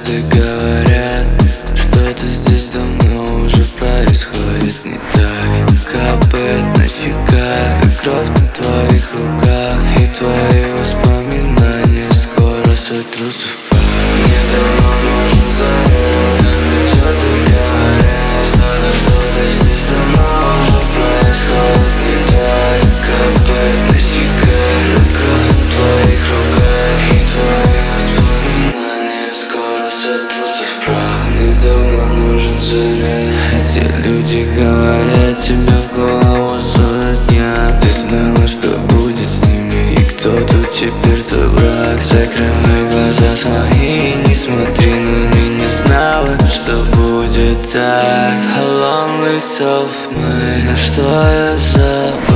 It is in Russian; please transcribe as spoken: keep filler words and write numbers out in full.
Звезды говорят, что-то здесь давно уже происходит не так. Капает на щеках, и кровь на твоих руках, и твои воспоминания скоро сотрутся в прах. Мне давно нужен заряд. Звезды говорят, что-то, что-то здесь давно уже происходит не так. Капает на щеках, и кровь на твоих руках, и твои воспоминания скоро сотрутся в прах. Мне давно нужен заряд. Эти люди говорят, тебе в голову суют я. Ты знала, что будет с ними, и кто тут теперь твой враг? Закрывай глаза свои, не смотри на меня. Знала, что будет так. A lonely soul, на что я забыл.